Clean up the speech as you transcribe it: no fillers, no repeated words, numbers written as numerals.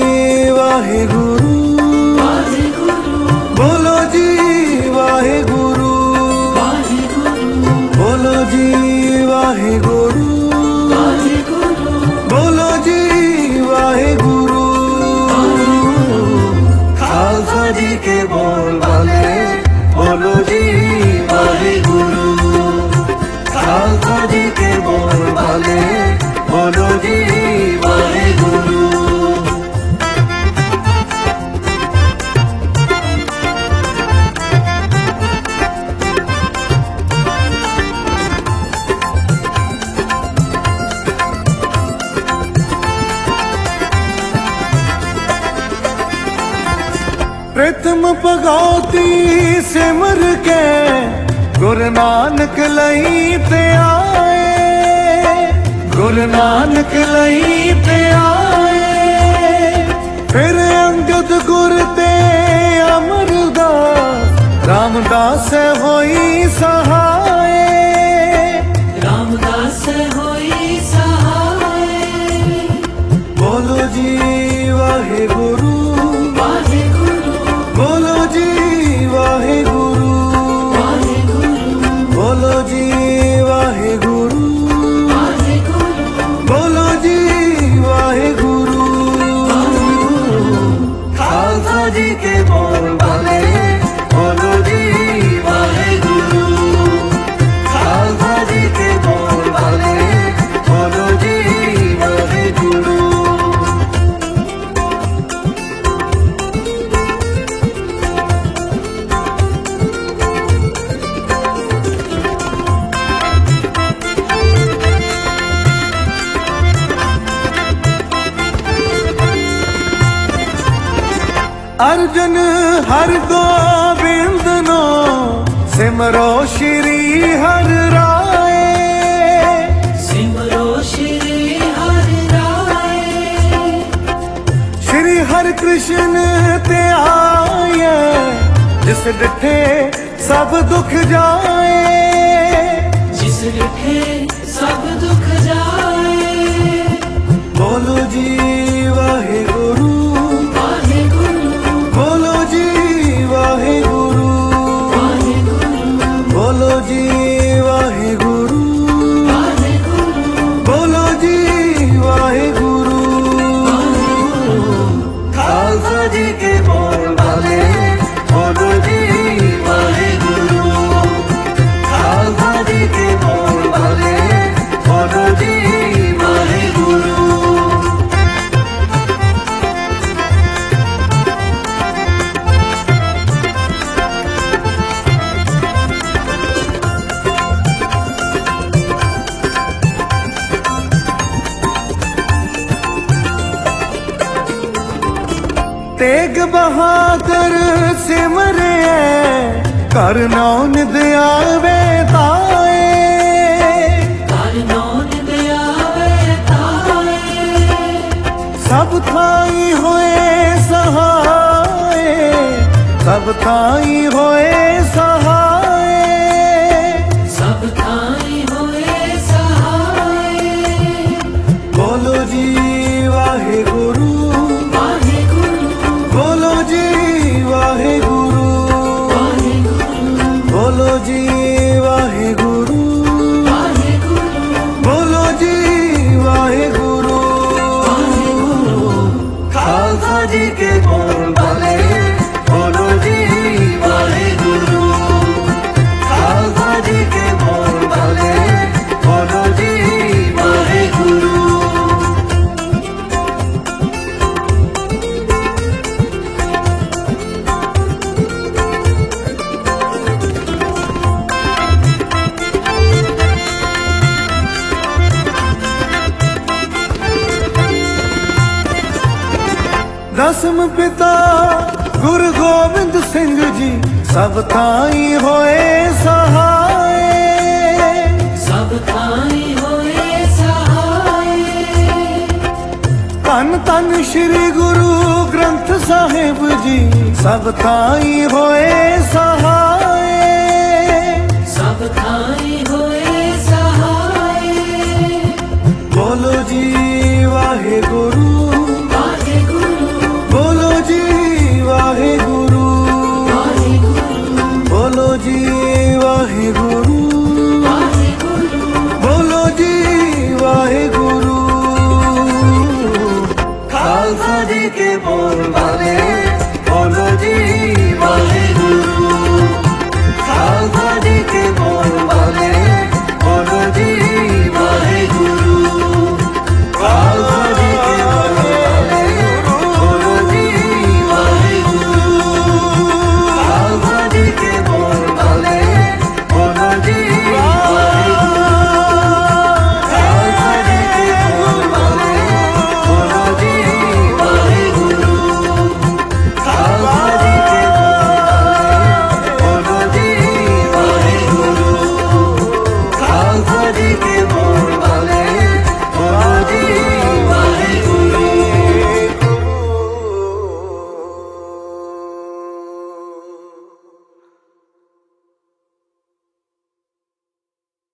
वाहेगुरु, बोलो जी वाहेगुरु, बोलो जी वाहेगुरु, बोलो जी वाहेगुरु। खालसा जी के बोल वाले बोलो जी वाहेगुरु, खालसा जी के बोल वाले बोलो जी वाहेगुरु। प्रथम भगौती सिमर के गुरु नानक लई ते आए, गुरु नानक लई ते आए। फिर अंगद गुर ते अमरदास रामदास होई सहाय, रामदास होई सहाय। बोलो जी वाहेगुरु, बोलो जी वाहेगुरु, बोलो जी वाहेगुरु, बोलो जी वाहेगुरु। खालसा जी के बोल वाले बोलो जी वाहेगुरु, खालसा जी के बोल वाले बोलो जी वाहेगुरु। अर्जुन हर गोविंद नो सिमरो श्री हर राय, सिमरो श्री हर राय। श्री हर कृष्ण ते आए, जिस डिठे सब दुख जाए, जिस डिठे सब दुख जाए। बोलो जी वाहेगुरु, बोलो जी वाहेगुरु, बोलो जी वाहेगुरु, बोलो जी वाहेगुरु। खालसा जी के बोल वाले बोलो जी वाहेगुरु, खालसा जी के बोल वाले बोलो जी वाहेगुरु। तेग बहादुर सिमरे कर नौन दयावे ताए, कर नौन दयावे ताए। सब थाई होए सहाय, सब थाई होए सहाय, सब थाई होए सहाय। बोलो जी वाहेगुरु, बोलो जी वाहेगुरु, बोलो जी वाहेगुरु, बोलो जी वाहेगुरु। खालसा जी के बोल वाले बोलो जी वाहेगुरु, खालसा जी के बोल वाले बोलो जी वाहेगुरु। दसम पिता गुरु गोविंद सिंह जी सब थाई होए सहाय, सब थाई होए सहाय। धन धन श्री गुरु ग्रंथ साहिब जी सब थाई होए सहाय, सब थाई होए सहाय। बोलो जी वाहेगुरु, वाहेगुरु, के बोल वाले बोलो जी वाहेगुरु।